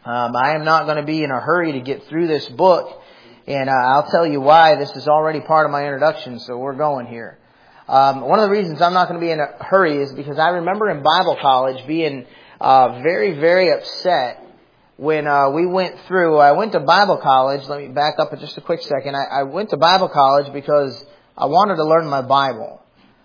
I am not going to be in a hurry to get through this book, and I'll tell you why. This is already part of my introduction, so we're going here. One of the reasons I'm not going to be in a hurry is because I remember in Bible college being very, very upset when we went through. I went to Bible college. Let me back up for just a quick second. I went to Bible college because I wanted to learn my Bible.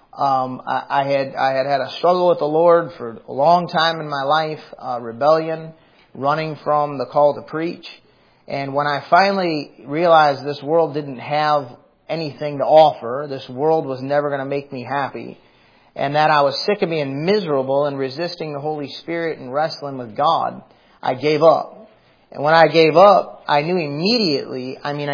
I had a struggle with the Lord for a long time in my life, rebellion, running from the call to preach. And when I finally realized this world didn't have anything to offer, this world was never going to make me happy, and that I was sick of being miserable and resisting the Holy Spirit and wrestling with God, I gave up. And when I gave up, I knew immediately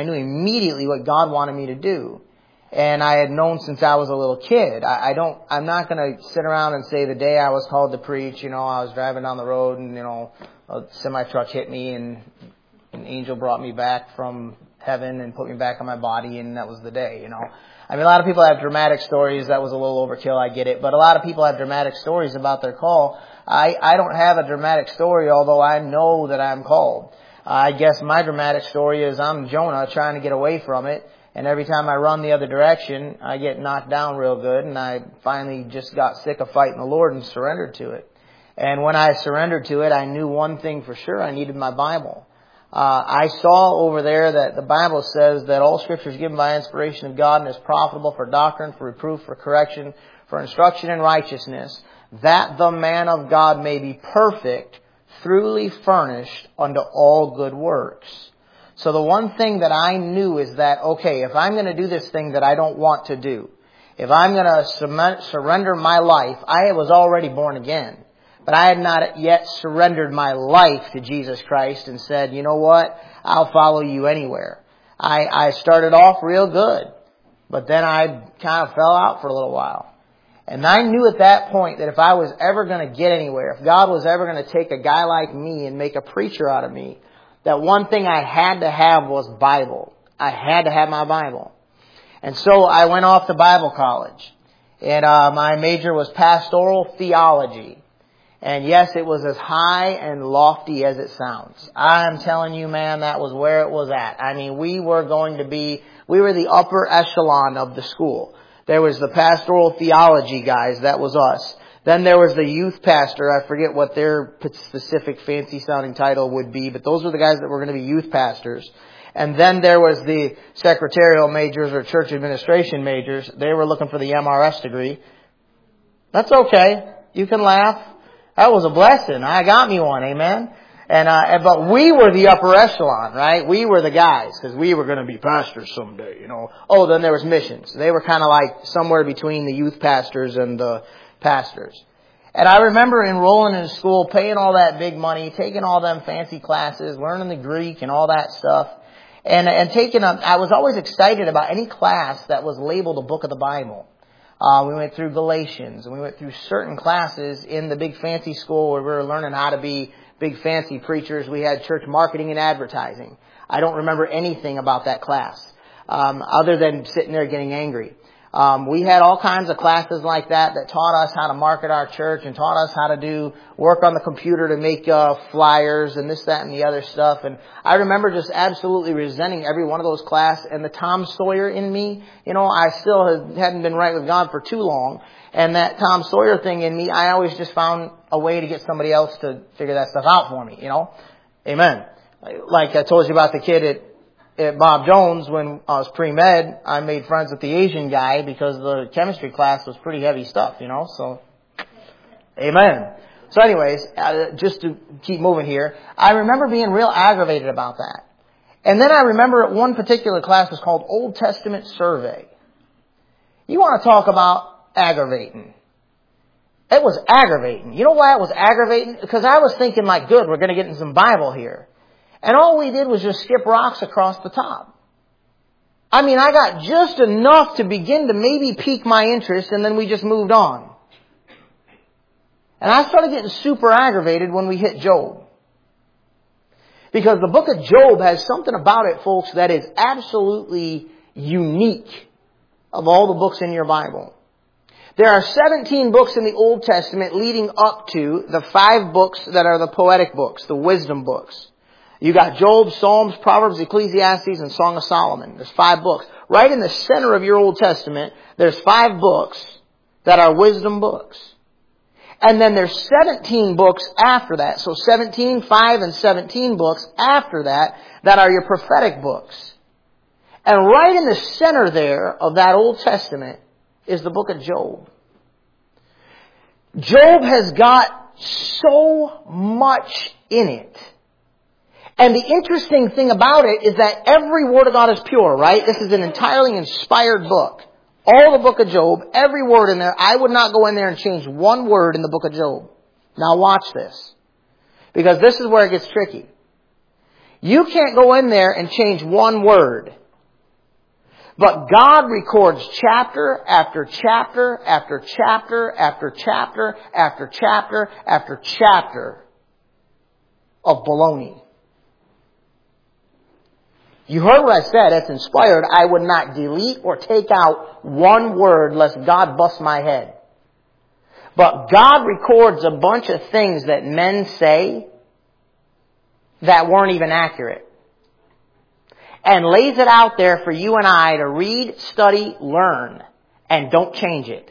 what God wanted me to do. And I had known since I was a little kid. I'm not going to sit around and say the day I was called to preach, I was driving down the road and, a semi-truck hit me and an angel brought me back from heaven and put me back on my body, and that was the day, I mean, a lot of people have dramatic stories. That was a little overkill, I get it. But a lot of people have dramatic stories about their call. I don't have a dramatic story, although I know that I'm called. I guess my dramatic story is I'm Jonah trying to get away from it. And every time I run the other direction, I get knocked down real good. And I finally just got sick of fighting the Lord and surrendered to it. And when I surrendered to it, I knew one thing for sure. I needed my Bible. I saw over there that the Bible says that all Scripture is given by inspiration of God and is profitable for doctrine, for reproof, for correction, for instruction in righteousness, that the man of God may be perfect, thoroughly furnished unto all good works. So the one thing that I knew is that, okay, if I'm going to do this thing that I don't want to do, if I'm going to surrender my life, I was already born again. But I had not yet surrendered my life to Jesus Christ and said, you know what, I'll follow you anywhere. I started off real good, but then I kind of fell out for a little while. And I knew at that point that if I was ever going to get anywhere, if God was ever going to take a guy like me and make a preacher out of me, that one thing I had to have was Bible. I had to have my Bible. And so I went off to Bible college. And my major was pastoral theology. And yes, it was as high and lofty as it sounds. I'm telling you, man, that was where it was at. I mean, we were the upper echelon of the school. There was the pastoral theology guys, that was us. Then there was the youth pastor. I forget what their specific fancy sounding title would be, but those were the guys that were going to be youth pastors. And then there was the secretarial majors or church administration majors. They were looking for the MRS degree. That's okay. You can laugh. That was a blessing. I got me one, amen. But we were the upper echelon, right? We were the guys, because we were going to be pastors someday, Oh, then there was missions. They were kind of like somewhere between the youth pastors and the pastors. And I remember enrolling in school, paying all that big money, taking all them fancy classes, learning the Greek and all that stuff. And I was always excited about any class that was labeled a book of the Bible. We went through Galatians, and we went through certain classes in the big fancy school where we were learning how to be big fancy preachers. We had church marketing and advertising. I don't remember anything about that class, other than sitting there getting angry. We had all kinds of classes like that taught us how to market our church and taught us how to work on the computer to make flyers and this, that, and the other stuff. And I remember just absolutely resenting every one of those classes. And the Tom Sawyer in me, I still hadn't been right with God for too long. And that Tom Sawyer thing in me, I always just found a way to get somebody else to figure that stuff out for me, Amen. Like I told you about the kid at Bob Jones, when I was pre-med, I made friends with the Asian guy because the chemistry class was pretty heavy stuff, So, amen. So anyways, just to keep moving here, I remember being real aggravated about that. And then I remember one particular class was called Old Testament Survey. You want to talk about aggravating. It was aggravating. You know why it was aggravating? Because I was thinking, good, we're going to get in some Bible here. And all we did was just skip rocks across the top. I mean, I got just enough to begin to maybe pique my interest, and then we just moved on. And I started getting super aggravated when we hit Job. Because the book of Job has something about it, folks, that is absolutely unique of all the books in your Bible. There are 17 books in the Old Testament leading up to the 5 books that are the poetic books, the wisdom books. You got Job, Psalms, Proverbs, Ecclesiastes, and Song of Solomon. There's 5 books. Right in the center of your Old Testament, there's 5 books that are wisdom books. And then there's 17 books after that. So 17, 5, and 17 books after that are your prophetic books. And right in the center there of that Old Testament is the book of Job. Job has got so much in it. And the interesting thing about it is that every word of God is pure, right? This is an entirely inspired book. All the book of Job, every word in there, I would not go in there and change one word in the book of Job. Now watch this. Because this is where it gets tricky. You can't go in there and change one word. But God records chapter after chapter after chapter after chapter after chapter after chapter of baloney. You heard what I said. It's inspired. I would not delete or take out one word lest God bust my head. But God records a bunch of things that men say that weren't even accurate. And lays it out there for you and I to read, study, learn, and don't change it.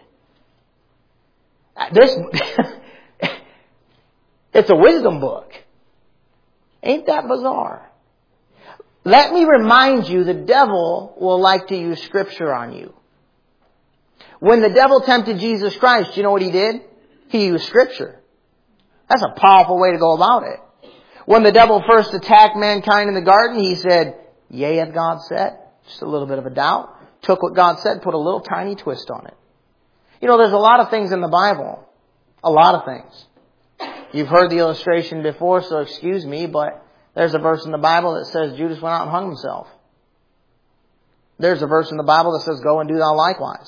It's a wisdom book. Ain't that bizarre? Let me remind you, the devil will like to use Scripture on you. When the devil tempted Jesus Christ, you know what he did? He used Scripture. That's a powerful way to go about it. When the devil first attacked mankind in the garden, he said, "Yea, hath God said." Just a little bit of a doubt. Took what God said, put a little tiny twist on it. You know, there's a lot of things in the Bible. A lot of things. You've heard the illustration before, so excuse me, but there's a verse in the Bible that says Judas went out and hung himself. There's a verse in the Bible that says, "Go and do thou likewise."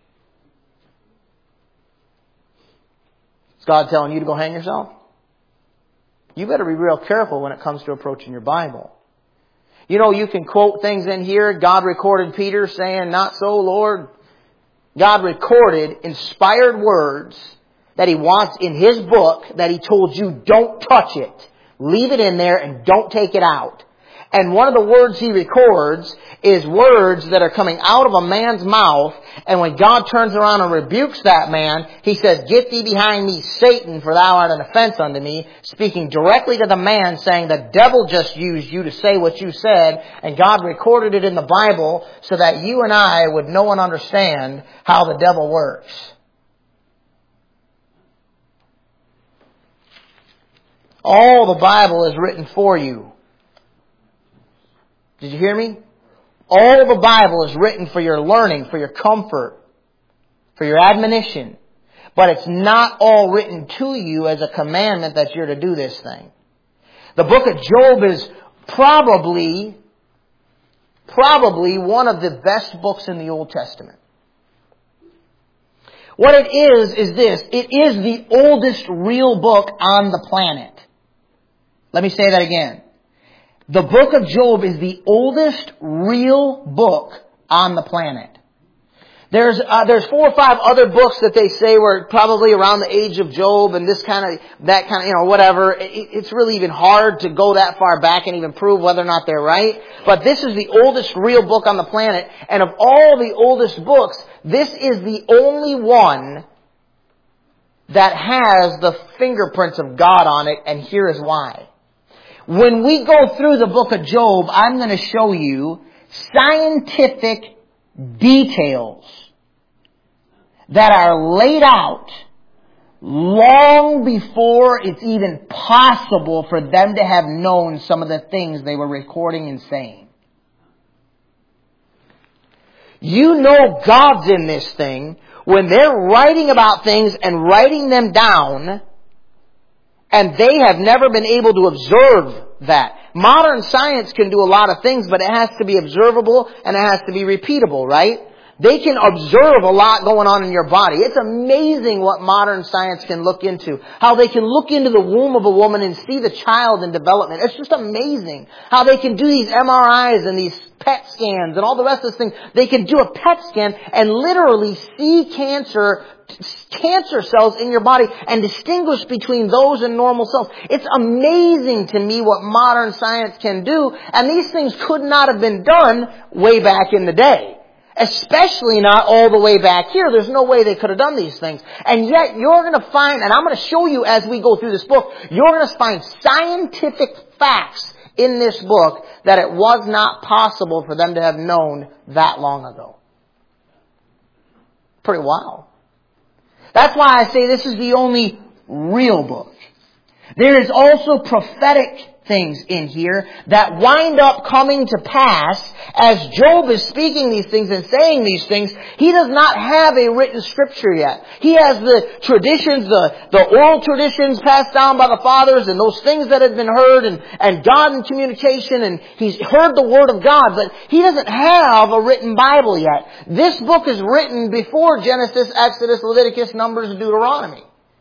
Is God telling you to go hang yourself? You better be real careful when it comes to approaching your Bible. You know, you can quote things in here. God recorded Peter saying, "Not so, Lord." God recorded inspired words that He wants in His book that He told you, don't touch it. Leave it in there and don't take it out. And one of the words He records is words that are coming out of a man's mouth. And when God turns around and rebukes that man, He says, "Get thee behind me, Satan, for thou art an offense unto me." Speaking directly to the man, saying the devil just used you to say what you said. And God recorded it in the Bible so that you and I would know and understand how the devil works. All the Bible is written for you. Did you hear me? All the Bible is written for your learning, for your comfort, for your admonition. But it's not all written to you as a commandment that you're to do this thing. The book of Job is probably one of the best books in the Old Testament. What it is this. It is the oldest real book on the planet. Let me say that again. The book of Job is the oldest real book on the planet. There's 4 or 5 other books that they say were probably around the age of Job and that kind of, whatever. It's really even hard to go that far back and even prove whether or not they're right. But this is the oldest real book on the planet. And of all the oldest books, this is the only one that has the fingerprints of God on it. And here is why. When we go through the book of Job, I'm going to show you scientific details that are laid out long before it's even possible for them to have known some of the things they were recording and saying. You know God's in this thing when they're writing about things and writing them down. And they have never been able to observe that. Modern science can do a lot of things, but it has to be observable and it has to be repeatable, right? They can observe a lot going on in your body. It's amazing what modern science can look into. How they can look into the womb of a woman and see the child in development. It's just amazing how they can do these MRIs and these PET scans and all the rest of this thing. They can do a PET scan and literally see cancer cells in your body and distinguish between those and normal cells. It's amazing to me what modern science can do, and these things could not have been done way back in the day. Especially not all the way back here. There's no way they could have done these things. And yet you're going to find, and I'm going to show you as we go through this book, you're going to find scientific facts in this book that it was not possible for them to have known that long ago. Pretty wild. That's why I say this is the only real book. There is also prophetic things in here that wind up coming to pass as Job is speaking these things and saying these things. He does not have a written scripture yet. He has the traditions, the oral traditions passed down by the fathers and those things that have been heard and God in communication, and he's heard the word of God, but he doesn't have a written Bible yet. This book is written before Genesis, Exodus, Leviticus, Numbers, and Deuteronomy.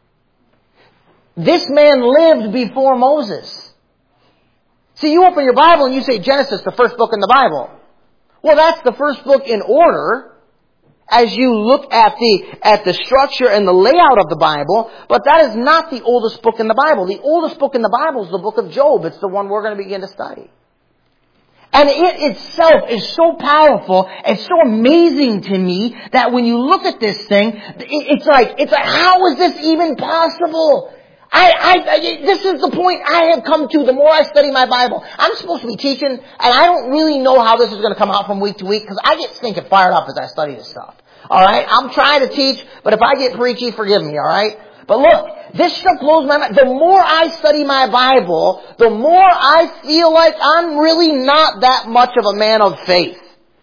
This man lived before Moses. See, you open your Bible and you say Genesis, the first book in the Bible. Well, that's the first book in order as you look at the structure and the layout of the Bible, but that is not the oldest book in the Bible. The oldest book in the Bible is the book of Job. It's the one we're going to begin to study. And it itself is so powerful, it's so amazing to me that when you look at this thing, it's like, how is this even possible? This is the point I have come to the more I study my Bible. I'm supposed to be teaching, and I don't really know how this is going to come out from week to week, because I get stinking fired up as I study this stuff. Alright? I'm trying to teach, but if I get preachy, forgive me, alright? But look, this stuff blows my mind. The more I study my Bible, the more I feel like I'm really not that much of a man of faith.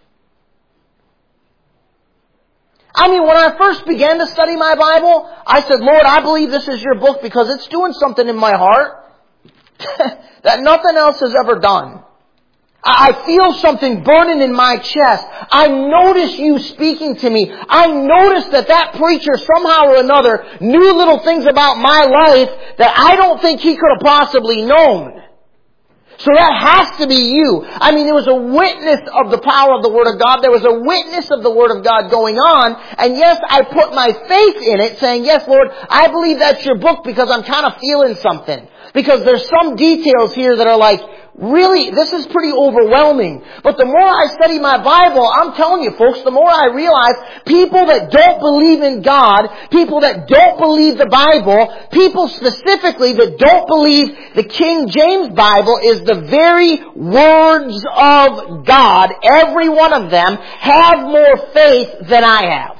I mean, when I first began to study my Bible, I said, Lord, I believe this is your book because it's doing something in my heart that nothing else has ever done. I feel something burning in my chest. I notice you speaking to me. I notice that preacher somehow or another knew little things about my life that I don't think he could have possibly known. So that has to be you. I mean, there was a witness of the power of the Word of God. There was a witness of the Word of God going on. And yes, I put my faith in it, saying, yes, Lord, I believe that's your book because I'm kind of feeling something. Because there's some details here that are like, really, this is pretty overwhelming. But the more I study my Bible, I'm telling you folks, the more I realize people that don't believe in God, people that don't believe the Bible, people specifically that don't believe the King James Bible is the very words of God, every one of them have more faith than I have.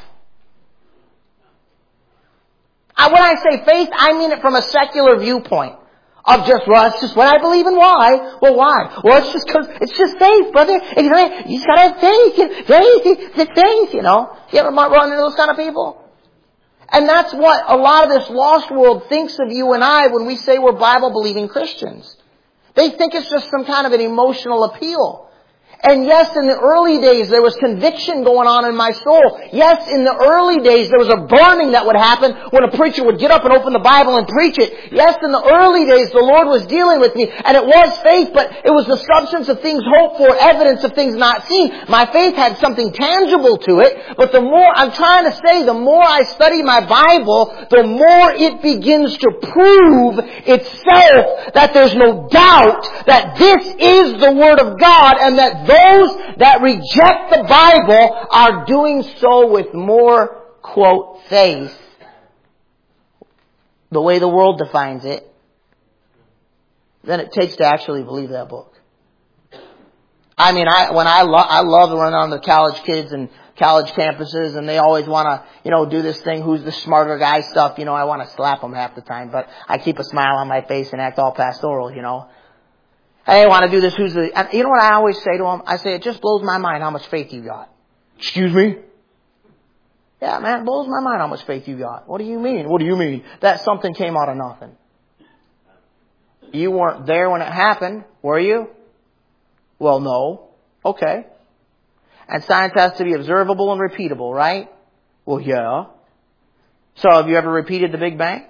When I say faith, I mean it from a secular viewpoint. Of just, well, it's just what I believe and why. Well, why? Well, it's just faith, brother. You just gotta have faith, you know. You ever run into those kind of people? And that's what a lot of this lost world thinks of you and I when we say we're Bible-believing Christians. They think it's just some kind of an emotional appeal. And yes, in the early days, there was conviction going on in my soul. Yes, in the early days, there was a burning that would happen when a preacher would get up and open the Bible and preach it. Yes, in the early days, the Lord was dealing with me, and it was faith, but it was the substance of things hoped for, evidence of things not seen. My faith had something tangible to it, but the more, I'm trying to say, the more I study my Bible, the more it begins to prove itself that there's no doubt that this is the Word of God, and that those that reject the Bible are doing so with more, quote, faith, the way the world defines it, than it takes to actually believe that book. I mean, I love to run on the college kids and college campuses, and they always want to, do this thing, who's the smarter guy stuff. I want to slap them half the time, but I keep a smile on my face and act all pastoral, Hey, I want to do this. You know what I always say to them? I say, it just blows my mind how much faith you got. Excuse me? Yeah, man, it blows my mind how much faith you got. What do you mean? What do you mean? That something came out of nothing. You weren't there when it happened, were you? Well, no. Okay. And science has to be observable and repeatable, right? Well, yeah. So have you ever repeated the Big Bang?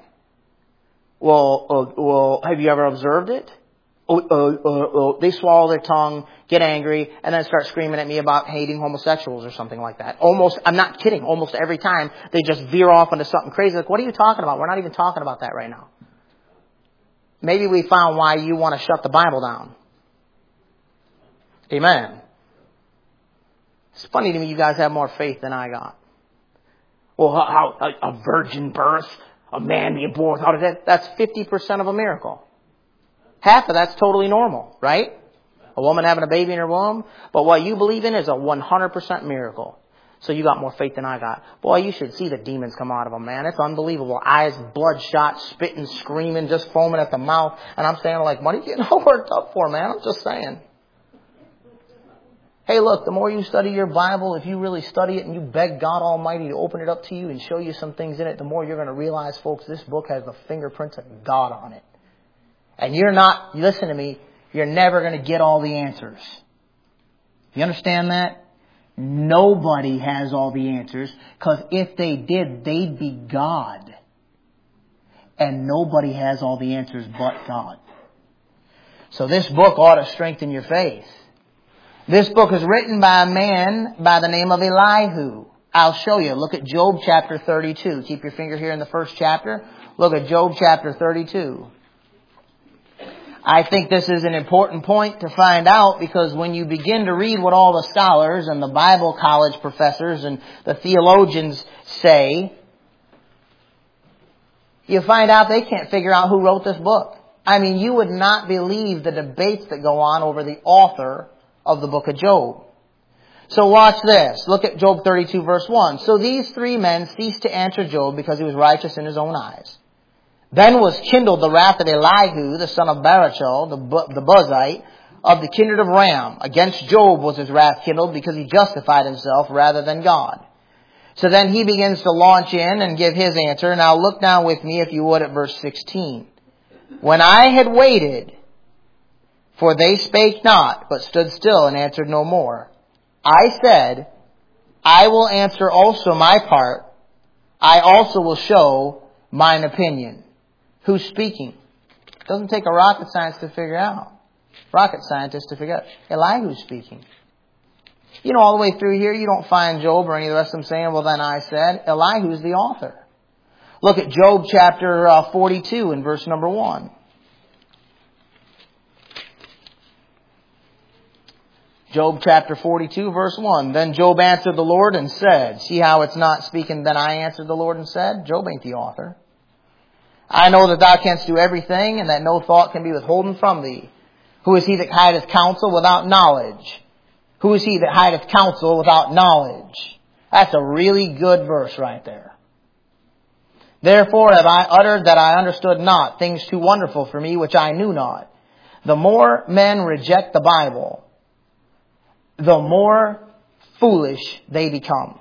Well, have you ever observed it? They swallow their tongue, get angry, and then start screaming at me about hating homosexuals or something like that. I'm not kidding, almost every time they just veer off into something crazy. Like, what are you talking about? We're not even talking about that right now. Maybe we found why you want to shut the Bible down. Amen. It's funny to me you guys have more faith than I got. Well, how a virgin birth, a man being born without a death, that's 50% of a miracle. Half of that's totally normal, right? A woman having a baby in her womb. But what you believe in is a 100% miracle. So you got more faith than I got. Boy, you should see the demons come out of them, man. It's unbelievable. Eyes bloodshot, spitting, screaming, just foaming at the mouth. And I'm saying, like, what are you getting all worked up for, man? I'm just saying. Hey, look, the more you study your Bible, if you really study it and you beg God Almighty to open it up to you and show you some things in it, the more you're going to realize, folks, this book has the fingerprints of God on it. And you're not, listen to me, you're never going to get all the answers. You understand that? Nobody has all the answers, because if they did, they'd be God. And nobody has all the answers but God. So this book ought to strengthen your faith. This book is written by a man by the name of Elihu. I'll show you. Look at Job chapter 32. Keep your finger here in the first chapter. Look at Job chapter 32. I think this is an important point to find out, because when you begin to read what all the scholars and the Bible college professors and the theologians say, you find out they can't figure out who wrote this book. I mean, you would not believe the debates that go on over the author of the book of Job. So watch this. Look at Job 32 verse 1. So these three men ceased to answer Job because he was righteous in his own eyes. Then was kindled the wrath of Elihu, the son of Barachel, the Buzite, of the kindred of Ram. Against Job was his wrath kindled because he justified himself rather than God. So then he begins to launch in and give his answer. Now look down with me, if you would, at verse 16. When I had waited, for they spake not, but stood still and answered no more, I said, I will answer also my part. I also will show mine opinion. Who's speaking? It doesn't take a rocket scientist to figure out. Elihu's speaking. You know, all the way through here, you don't find Job or any of the rest of them saying, well, then I said. Elihu's the author. Look at Job chapter 42 and verse number 1. Job chapter 42 verse 1. Then Job answered the Lord and said, see how it's not speaking, then I answered the Lord and said? Job ain't the author. I know that thou canst do everything, and that no thought can be withholden from thee. Who is he that hideth counsel without knowledge? Who is he that hideth counsel without knowledge? That's a really good verse right there. Therefore have I uttered that I understood not, things too wonderful for me which I knew not. The more men reject the Bible, the more foolish they become.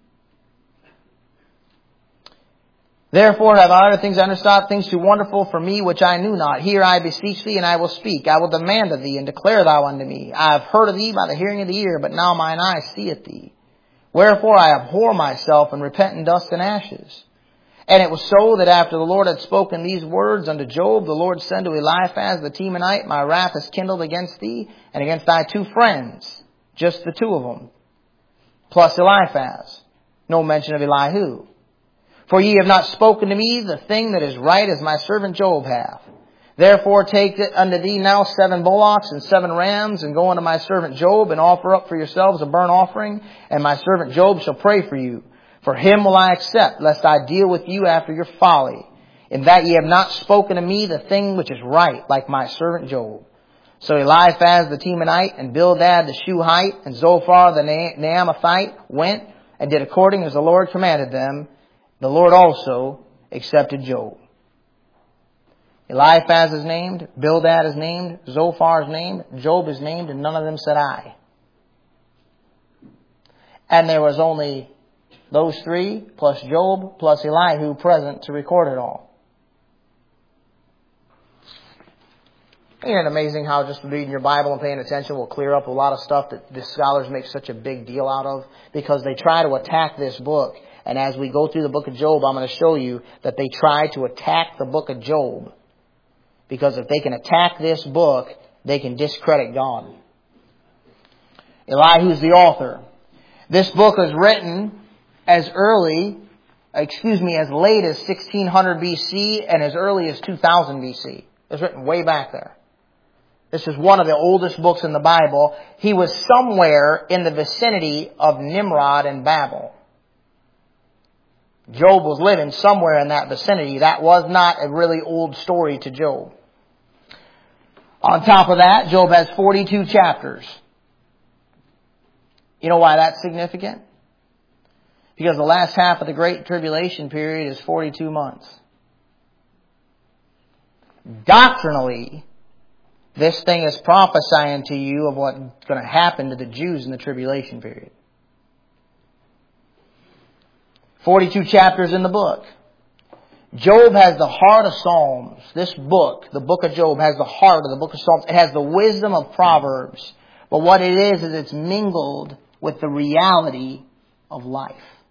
Therefore have I uttered things I understood, things too wonderful for me which I knew not. Hear, I beseech thee, and I will speak. I will demand of thee, and declare thou unto me. I have heard of thee by the hearing of the ear, but now mine eye seeth thee. Wherefore I abhor myself, and repent in dust and ashes. And it was so that after the Lord had spoken these words unto Job, the Lord said to Eliphaz the Temanite, my wrath is kindled against thee, and against thy two friends. Just the two of them. Plus Eliphaz. No mention of Elihu. For ye have not spoken to me the thing that is right, as my servant Job hath. Therefore take unto thee now 7 bullocks and 7 rams, and go unto my servant Job, and offer up for yourselves a burnt offering, and my servant Job shall pray for you. For him will I accept, lest I deal with you after your folly, in that ye have not spoken to me the thing which is right, like my servant Job. So Eliphaz the Temanite, and Bildad the Shuhite, and Zophar the Naamathite went, and did according as the Lord commanded them. The Lord also accepted Job. Eliphaz is named, Bildad is named, Zophar is named, Job is named, and none of them said I. And there was only those 3, plus Job, plus Elihu present to record it all. Ain't it amazing how just reading your Bible and paying attention will clear up a lot of stuff that the scholars make such a big deal out of? Because they try to attack this book. And as we go through the book of Job, I'm going to show you that they try to attack the book of Job. Because if they can attack this book, they can discredit God. Elihu's the author. This book was written as late as 1600 BC and as early as 2000 BC. It was written way back there. This is one of the oldest books in the Bible. He was somewhere in the vicinity of Nimrod and Babel. Job was living somewhere in that vicinity. That was not a really old story to Job. On top of that, Job has 42 chapters. You know why that's significant? Because the last half of the Great Tribulation period is 42 months. Doctrinally, this thing is prophesying to you of what's going to happen to the Jews in the tribulation period. 42 chapters in the book. Job has the heart of Psalms. This book, the book of Job, has the heart of the book of Psalms. It has the wisdom of Proverbs. But what it is it's mingled with the reality of life.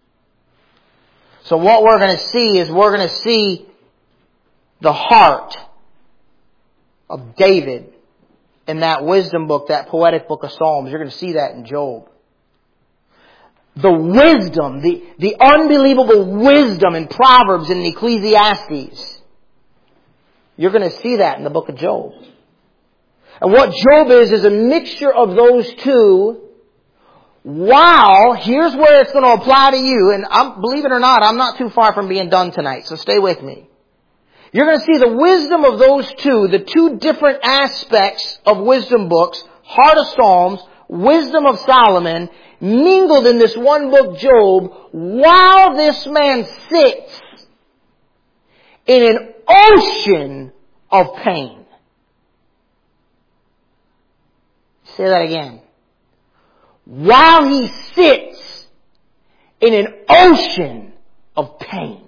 So what we're going to see is we're going to see the heart of David in that wisdom book, that poetic book of Psalms. You're going to see that in Job. The wisdom, the unbelievable wisdom in Proverbs and in Ecclesiastes. You're going to see that in the book of Job. And what Job is a mixture of those two. While, here's where it's going to apply to you. And believe it or not, I'm not too far from being done tonight, so stay with me. You're going to see the wisdom of those two, the two different aspects of wisdom books, Heart of Psalms, Wisdom of Solomon, mingled in this one book, Job, while this man sits in an ocean of pain. Say that again. While he sits in an ocean of pain.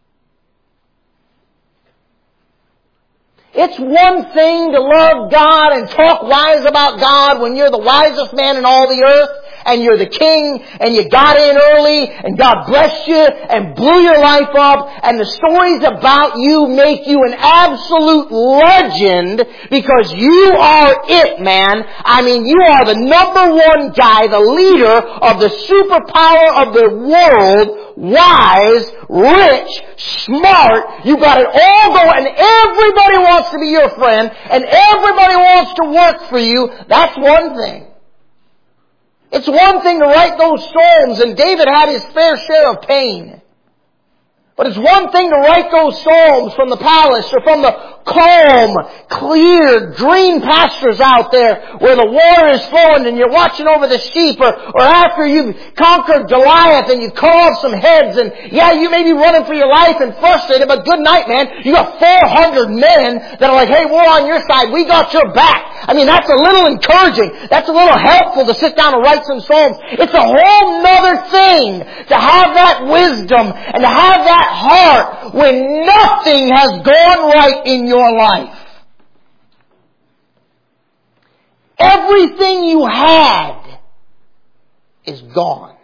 It's one thing to love God and talk wise about God when you're the wisest man in all the earth and you're the king and you got in early and God blessed you and blew your life up and the stories about you make you an absolute legend because you are it, man. I mean, you are the number one guy, the leader of the superpower of the world, wise, rich, smart. You got it all going and everybody wants to be your friend and everybody wants to work for you. That's one thing. It's one thing to write those psalms, and David had his fair share of pain. But it's one thing to write those psalms from the palace or from the calm, clear, green pastures out there where the water is flowing and you're watching over the sheep, or after you've conquered Goliath and you've cut off some heads and yeah, you may be running for your life and frustrated, but good night, man. You got 400 men that are like, hey, we're on your side. We got your back. I mean, that's a little encouraging. That's a little helpful to sit down and write some psalms. It's a whole nother thing to have that wisdom and to have that heart when nothing has gone right in your life. Everything you had is gone.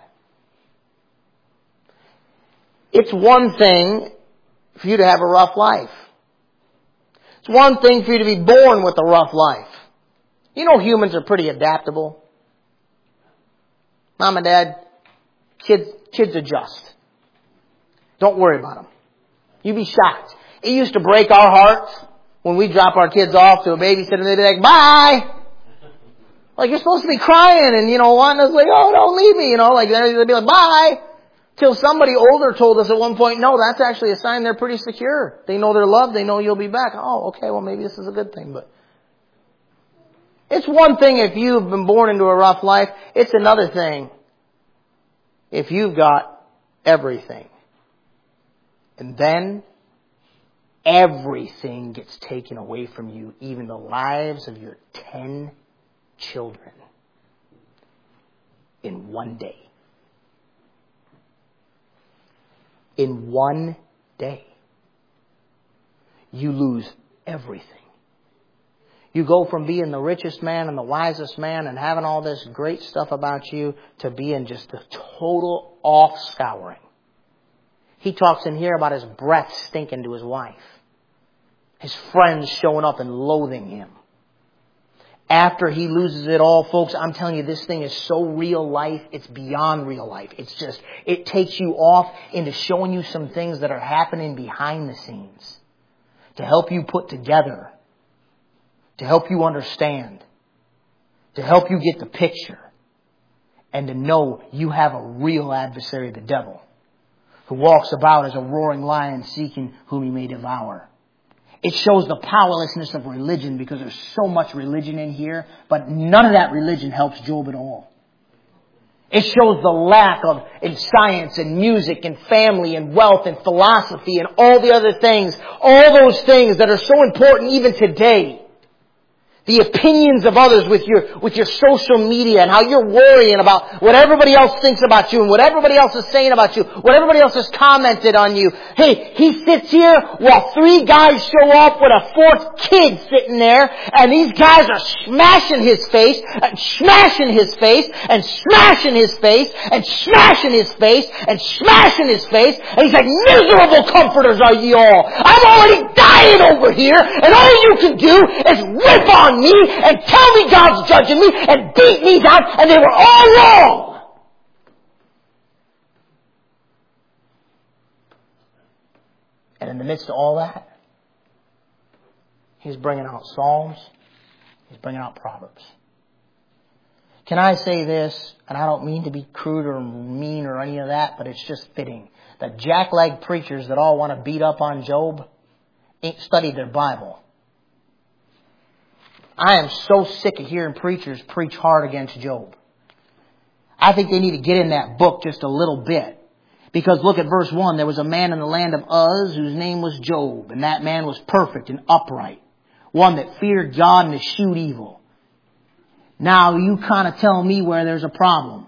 It's one thing for you to have a rough life. It's one thing for you to be born with a rough life. You know humans are pretty adaptable. Mom and Dad, kids adjust. Don't worry about them. You'd be shocked. It used to break our hearts when we drop our kids off to a babysitter and they'd be like, bye! Like, you're supposed to be crying and, wanting us like, oh, don't leave me, like, they'd be like, bye! Till somebody older told us at one point, no, that's actually a sign they're pretty secure. They know they're loved, they know you'll be back. Oh, okay, well, maybe this is a good thing, but it's one thing if you've been born into a rough life. It's another thing if you've got everything. And then everything gets taken away from you, even the lives of your 10 children in one day. In one day. You lose everything. You go from being the richest man and the wisest man and having all this great stuff about you to being just a total off-scouring. He talks in here about his breath stinking to his wife. His friends showing up and loathing him. After he loses it all, folks, I'm telling you, this thing is so real life, it's beyond real life. It takes you off into showing you some things that are happening behind the scenes to help you put together, to help you understand, to help you get the picture, and to know you have a real adversary, the devil, who walks about as a roaring lion seeking whom he may devour. It shows the powerlessness of religion because there's so much religion in here, but none of that religion helps Job at all. It shows the lack of in science and music and family and wealth and philosophy and all the other things, all those things that are so important even today. The opinions of others with your social media and how you're worrying about what everybody else thinks about you and what everybody else is saying about you, what everybody else has commented on you. Hey, he sits here while 3 guys show up with a 4th kid sitting there, and these guys are smashing his face and smashing his face and smashing his face and smashing his face and smashing his face. And he's like, miserable comforters are ye all. I'm already dying over here, and all you can do is rip on me and tell me God's judging me and beat me down, and they were all wrong. And in the midst of all that, he's bringing out Psalms, he's bringing out Proverbs. Can I say this, and I don't mean to be crude or mean or any of that, but it's just fitting, that jackleg preachers that all want to beat up on Job ain't studied their Bible. I am so sick of hearing preachers preach hard against Job. I think they need to get in that book just a little bit. Because look at verse 1. There was a man in the land of Uz whose name was Job. And that man was perfect and upright. One that feared God and eschewed evil. Now you kind of tell me where there's a problem.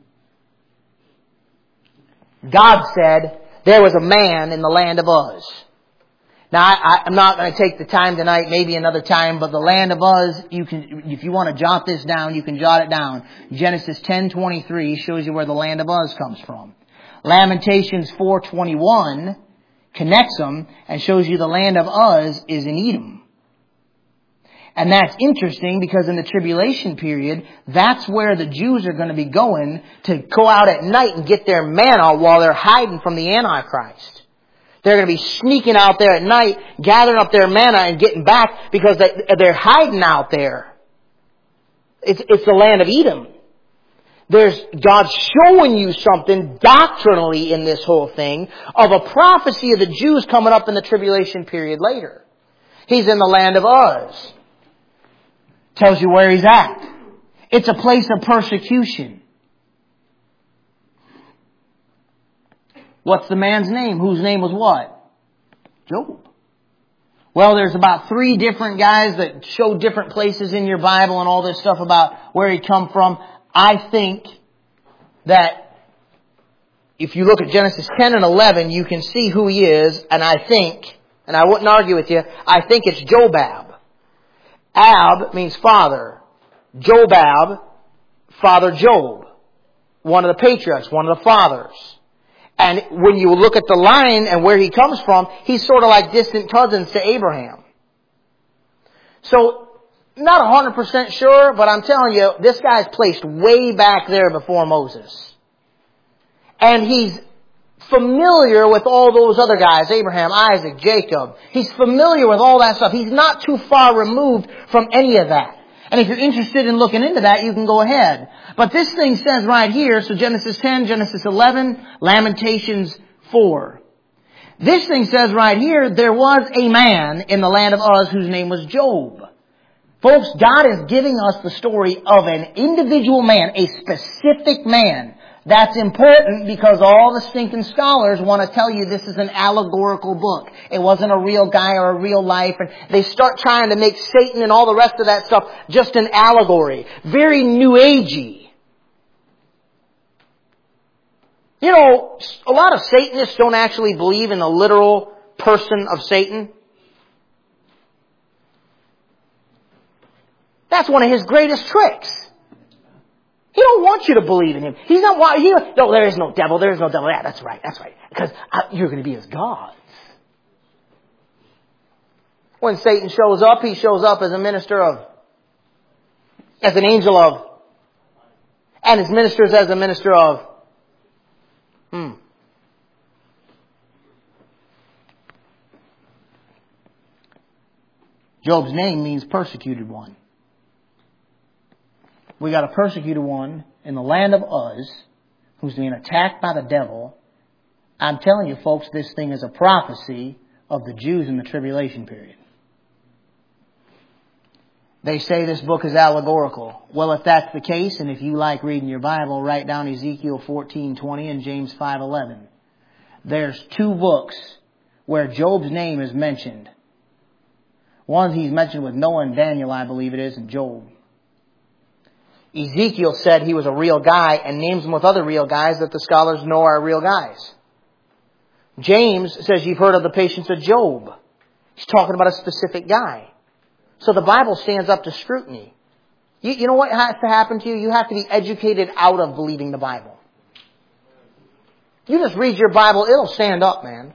God said there was a man in the land of Uz. Now, I'm not going to take the time tonight, maybe another time, but the land of Uz, if you want to jot this down, you can jot it down. Genesis 10:23 shows you where the land of Uz comes from. Lamentations 4:21 connects them and shows you the land of Uz is in Edom. And that's interesting because in the tribulation period, that's where the Jews are going to be going to go out at night and get their manna while they're hiding from the Antichrist. They're going to be sneaking out there at night, gathering up their manna and getting back because they're hiding out there. It's the land of Edom. There's God showing you something doctrinally in this whole thing of a prophecy of the Jews coming up in the tribulation period later. He's in the land of Uz. Tells you where he's at. It's a place of persecution. What's the man's name? Whose name was what? Job. Well, there's about 3 different guys that show different places in your Bible and all this stuff about where he come from. I think that if you look at Genesis 10 and 11, you can see who he is. And I think, and I wouldn't argue with you, I think it's Jobab. Ab means father. Jobab, father Job. One of the patriarchs, one of the fathers. And when you look at the line and where he comes from, he's sort of like distant cousins to Abraham. So, not 100% sure, but I'm telling you, this guy's placed way back there before Moses. And he's familiar with all those other guys, Abraham, Isaac, Jacob. He's familiar with all that stuff. He's not too far removed from any of that. And if you're interested in looking into that, you can go ahead. But this thing says right here, so Genesis 10, Genesis 11, Lamentations 4. This thing says right here, there was a man in the land of Uz whose name was Job. Folks, God is giving us the story of an individual man, a specific man. That's important because all the stinking scholars want to tell you this is an allegorical book. It wasn't a real guy or a real life. And they start trying to make Satan and all the rest of that stuff just an allegory. Very New Agey. You know, a lot of Satanists don't actually believe in the literal person of Satan. That's one of his greatest tricks. He don't want you to believe in him. He's not no, there is no devil. There is no devil. Yeah, that's right. That's right. Because you're going to be as gods. When Satan shows up, he shows up as a minister of, as an angel of, and his ministers as a minister of, Job's name means persecuted one. We got a persecuted one in the land of Uz who's being attacked by the devil. I'm telling you, folks, this thing is a prophecy of the Jews in the tribulation period. They say this book is allegorical. Well, if that's the case, and if you like reading your Bible, write down Ezekiel 14:20 and James 5:11. There's two books where Job's name is mentioned. One he's mentioned with Noah and Daniel, I believe it is, and Job. Ezekiel said he was a real guy and names him with other real guys that the scholars know are real guys. James says you've heard of the patience of Job. He's talking about a specific guy. So the Bible stands up to scrutiny. You know what has to happen to you? You have to be educated out of believing the Bible. You just read your Bible, it'll stand up, man.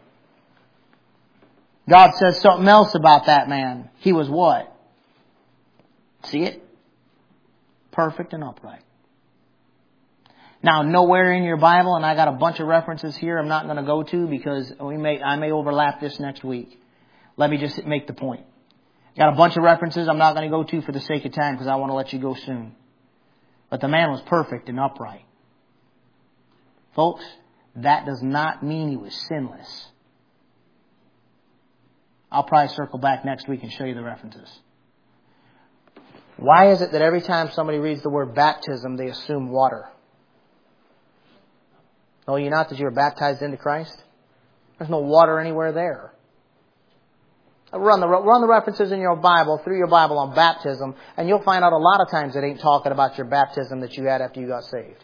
God says something else about that man. He was what? See it? Perfect and upright. Now, nowhere in your Bible, and I got a bunch of references here I'm not going to go to because I may overlap this next week. Let me just make the point. Got a bunch of references I'm not going to go to for the sake of time because I want to let you go soon. But the man was perfect and upright. Folks, that does not mean he was sinless. I'll probably circle back next week and show you the references. Why is it that every time somebody reads the word baptism, they assume water? Know you not that you were baptized into Christ? There's no water anywhere there. Run the references in your Bible, through your Bible on baptism, and you'll find out a lot of times it ain't talking about your baptism that you had after you got saved.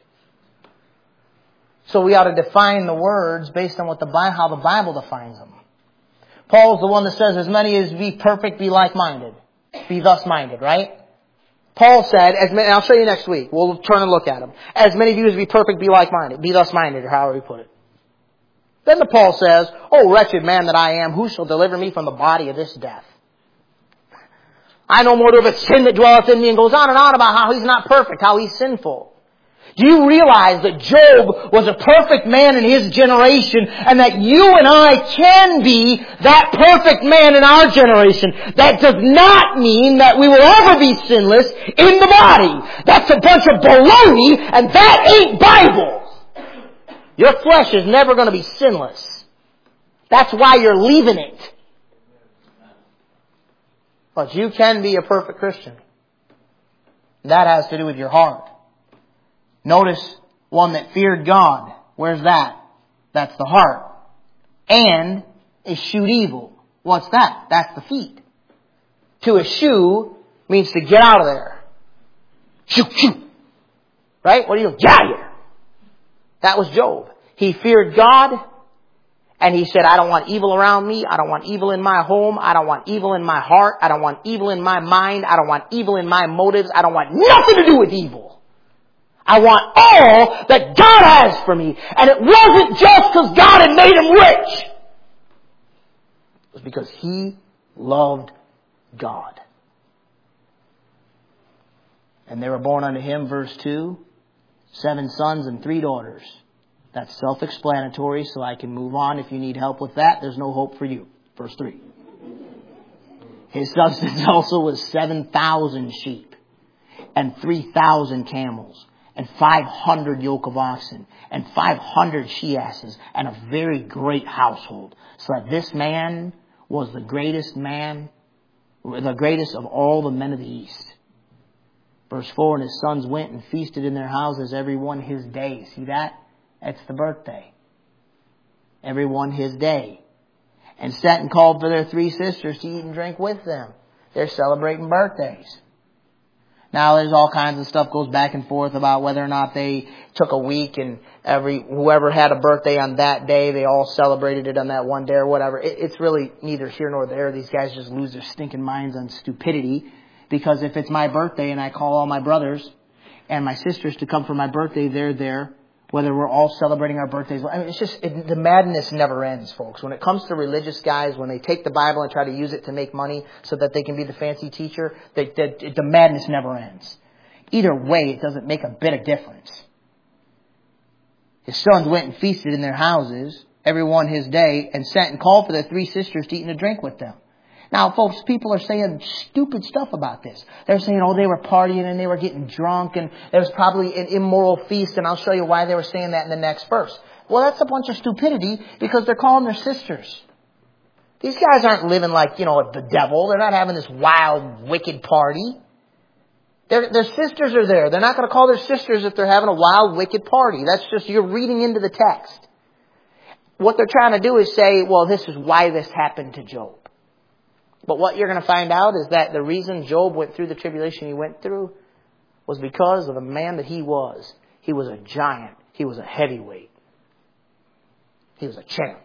So we ought to define the words based on how the Bible defines them. Paul's the one that says, as many as be perfect, be like-minded. Be thus minded, right? Paul said, and I'll show you next week. We'll turn and look at them. As many of you as be perfect, be like-minded. Be thus minded, or however he put it. Then Paul says, "O wretched man that I am, who shall deliver me from the body of this death? I no more of a sin that dwelleth in me," and goes on and on about how he's not perfect, how he's sinful. Do you realize that Job was a perfect man in his generation and that you and I can be that perfect man in our generation? That does not mean that we will ever be sinless in the body. That's a bunch of baloney and that ain't Bible. Your flesh is never going to be sinless. That's why you're leaving it. But you can be a perfect Christian. That has to do with your heart. Notice one that feared God. Where's that? That's the heart. And eschewed evil. What's that? That's the feet. To eschew means to get out of there. Shoo, shoo. Right? What do you do? Get out of here. That was Job. He feared God. And he said, I don't want evil around me. I don't want evil in my home. I don't want evil in my heart. I don't want evil in my mind. I don't want evil in my motives. I don't want nothing to do with evil. I want all that God has for me. And it wasn't just because God had made him rich. It was because he loved God. And they were born unto him, verse 2, 7 sons and 3 daughters. That's self-explanatory, so I can move on. If you need help with that, there's no hope for you. Verse 3. His substance also was 7,000 sheep and 3,000 camels and 500 yoke of oxen and 500 she-asses and a very great household. So that this man was the greatest of all the men of the East. Verse 4, and his sons went and feasted in their houses, every one his day. See that? That's the birthday. Every one his day. And sat and called for their 3 sisters to eat and drink with them. They're celebrating birthdays. Now there's all kinds of stuff goes back and forth about whether or not they took a week and whoever had a birthday on that day, they all celebrated it on that one day or whatever. It's really neither here nor there. These guys just lose their stinking minds on stupidity. Because if it's my birthday and I call all my brothers and my sisters to come for my birthday, they're there. Whether we're all celebrating our birthdays. I mean, it's just, the madness never ends, folks. When it comes to religious guys, when they take the Bible and try to use it to make money so that they can be the fancy teacher, the madness never ends. Either way, it doesn't make a bit of difference. His sons went and feasted in their houses, every one his day, and sent and called for their 3 sisters to eat and to drink with them. Now, folks, people are saying stupid stuff about this. They're saying, oh, they were partying and they were getting drunk and there was probably an immoral feast, and I'll show you why they were saying that in the next verse. Well, that's a bunch of stupidity because they're calling their sisters. These guys aren't living like, the devil. They're not having this wild, wicked party. Their sisters are there. They're not going to call their sisters if they're having a wild, wicked party. That's just, you're reading into the text. What they're trying to do is say, well, this is why this happened to Job. But what you're going to find out is that the reason Job went through the tribulation he went through was because of the man that he was. He was a giant. He was a heavyweight. He was a champ.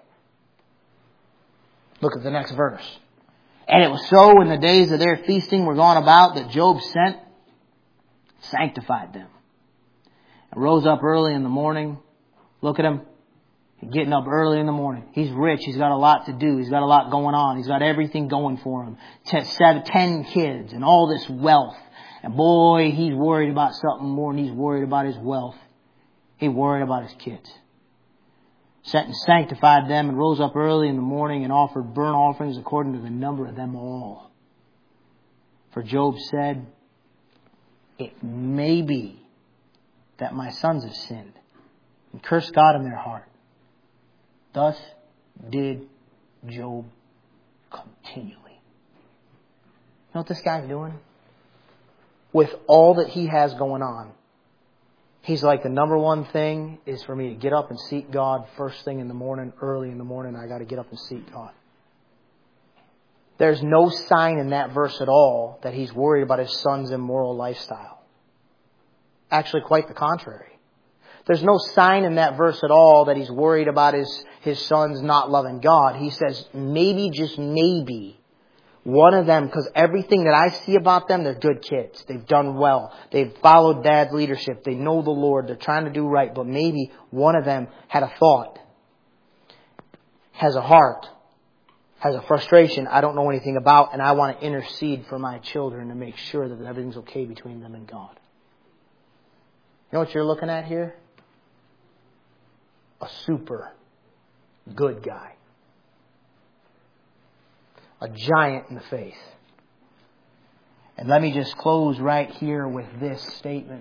Look at the next verse. And it was so in the days of their feasting were gone about that Job sanctified them. And rose up early in the morning. Look at him. Getting up early in the morning. He's rich. He's got a lot to do. He's got a lot going on. He's got everything going for him. 10 kids and all this wealth. And boy, he's worried about something more than he's worried about his wealth. He's worried about his kids. Sent and sanctified them and rose up early in the morning and offered burnt offerings according to the number of them all. For Job said, it may be that my sons have sinned and cursed God in their heart. Thus did Job continually. You know what this guy's doing? With all that he has going on, he's like, the number one thing is for me to get up and seek God first thing in the morning, early in the morning. I got to get up and seek God. There's no sign in that verse at all that he's worried about his son's immoral lifestyle. Actually, quite the contrary. There's no sign in that verse at all that he's worried about his sons not loving God. He says, maybe, just maybe, one of them, because everything that I see about them, they're good kids. They've done well. They've followed Dad's leadership. They know the Lord. They're trying to do right. But maybe one of them had a thought, has a heart, has a frustration I don't know anything about, and I want to intercede for my children to make sure that everything's okay between them and God. You know what you're looking at here? A super good guy. A giant in the faith. And let me just close right here with this statement.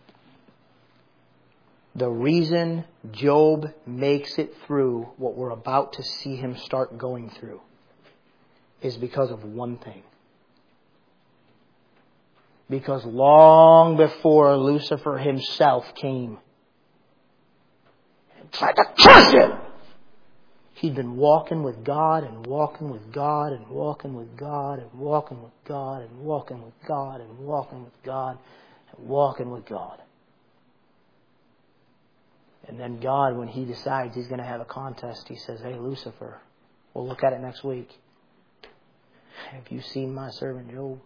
The reason Job makes it through what we're about to see him start going through is because of one thing. Because long before Lucifer himself came and tried to curse him, he'd been walking with God and walking with God and walking with God and walking with God and walking with God and walking with God and walking with God. And then God, when He decides He's going to have a contest, He says, "Hey, Lucifer, we'll look at it next week. Have you seen my servant Job?"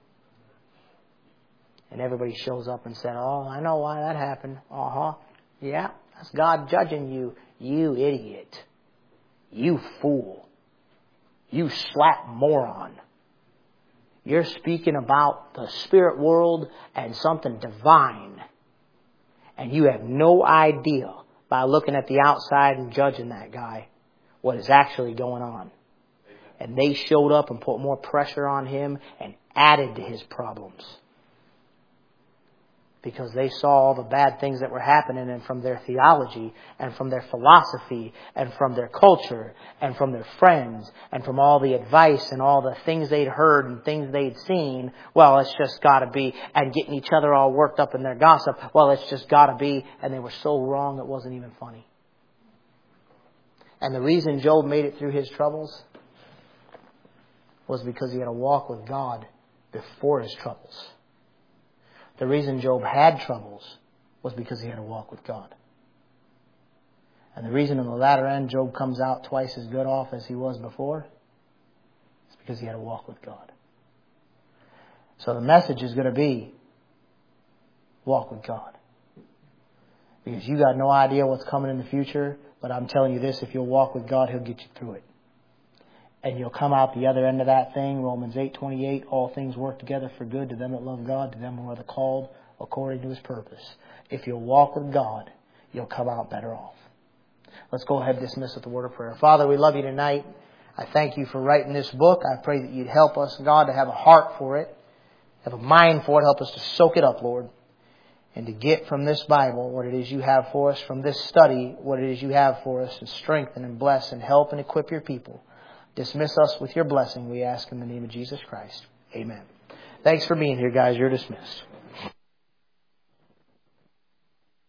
And everybody shows up and said, "Oh, I know why that happened." Yeah, that's God judging you. You idiot. You fool. You slap moron. You're speaking about the spirit world and something divine. And you have no idea, by looking at the outside and judging that guy, what is actually going on. And they showed up and put more pressure on him and added to his problems. Because they saw all the bad things that were happening, and from their theology and from their philosophy and from their culture and from their friends and from all the advice and all the things they'd heard and things they'd seen, well, it's just got to be, and getting each other all worked up in their gossip, well, it's just got to be, and they were so wrong it wasn't even funny. And the reason Job made it through his troubles was because he had a walk with God before his troubles. The reason Job had troubles was because he had a walk with God. And the reason in the latter end Job comes out twice as good off as he was before is because he had a walk with God. So the message is going to be, walk with God. Because you got no idea what's coming in the future, but I'm telling you this, if you'll walk with God, He'll get you through it. And you'll come out the other end of that thing, Romans 8:28, all things work together for good to them that love God, to them who are the called according to His purpose. If you'll walk with God, you'll come out better off. Let's go ahead and dismiss with the word of prayer. Father, we love You tonight. I thank You for writing this book. I pray that You'd help us, God, to have a heart for it, have a mind for it. Help us to soak it up, Lord, and to get from this Bible what it is You have for us, from this study what it is You have for us, and strengthen and bless and help and equip Your people. Dismiss us with Your blessing, we ask in the name of Jesus Christ. Amen. Thanks for being here, guys. You're dismissed.